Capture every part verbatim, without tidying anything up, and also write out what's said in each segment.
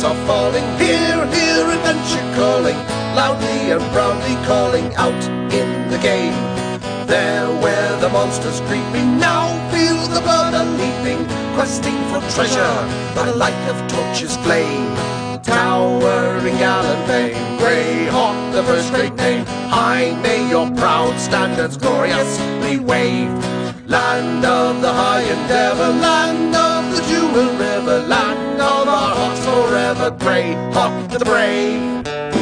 leaves are falling. Hear, hear adventure calling, loudly and proudly calling out in the game. There where the monster's creeping, now feel the blood a-leaping, questing for treasure by the light of torches' flame. Towering gallant fame, Greyhawk, the first great name, high may your proud standards gloriously wave. Land of the high endeavor, land of the jewel river, land of our hearts forever, Greyhawk the brave.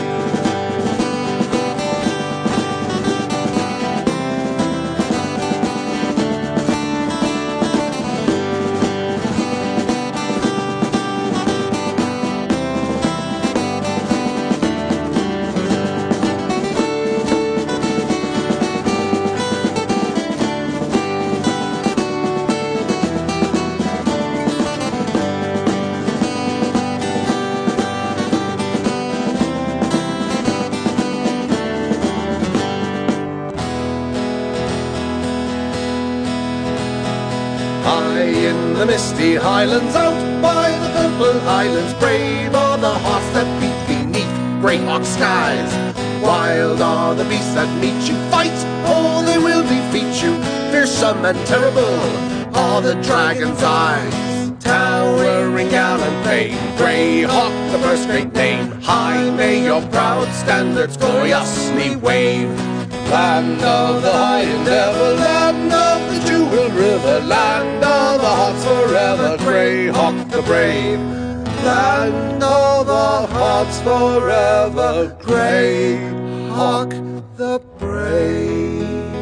High in the misty highlands, out by the purple islands, brave are the hearts that beat beneath Greyhawk skies. Wild are the beasts that meet you, fight or they will defeat you. Fearsome and terrible are the dragon's eyes. Towering gallant fame, Greyhawk the first great name, high may your proud standards gloriously wave. Land of the high endeavor, land of the jewel river, land of the hearts forever, Greyhawk the brave. Land of the hearts forever, Greyhawk the brave.